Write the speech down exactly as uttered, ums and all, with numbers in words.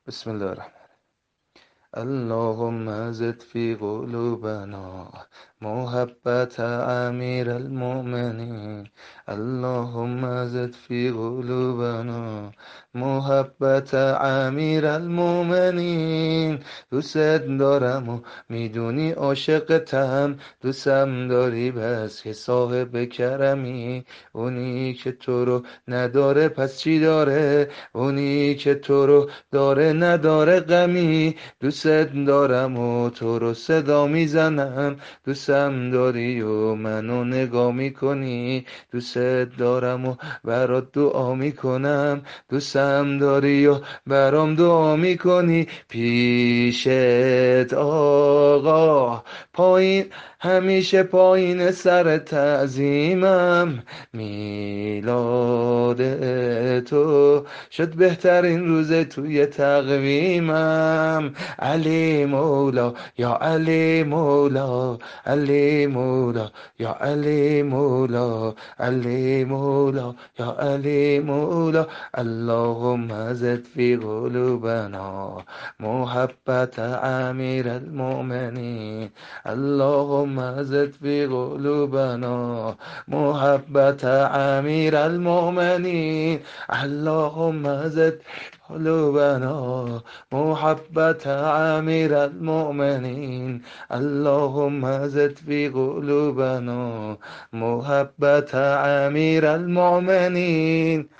بسم الله الرحمن. اللهم زد في قلوبنا محبت امیر المؤمنین. اللهم زد في قلوبنا محبت امیر المؤمنین. دوست دارم و میدونی عاشقتم، دوستم داری بس که صاحب کرمی. اونی که تو رو نداره پس چی داره؟ اونی که تو رو داره نداره غمی. دوست دارم و تو رو صدا میزنم، دوستم داری و منو نگاه میکنی. دوست دارم و برات دعا میکنم، دوستم داری و برام دعا میکنی. پیشت آقا پایین، همیشه پایین سر تعظیمم. میلاد تو شد بهترین روز توی تقویمم. علی مولا یا علی مولا، علی مولا یا علی مولا، علی مولا یا علی مولا. اللهم زد في قلوبنا محبت امیر المؤمنین. اللهم زد في قلوبنا محبت امیر المؤمنین. اللهم زد قلوبنا محبت امیر المؤمنین. اللهم زد في قلوبنا محبت امیر المؤمنین.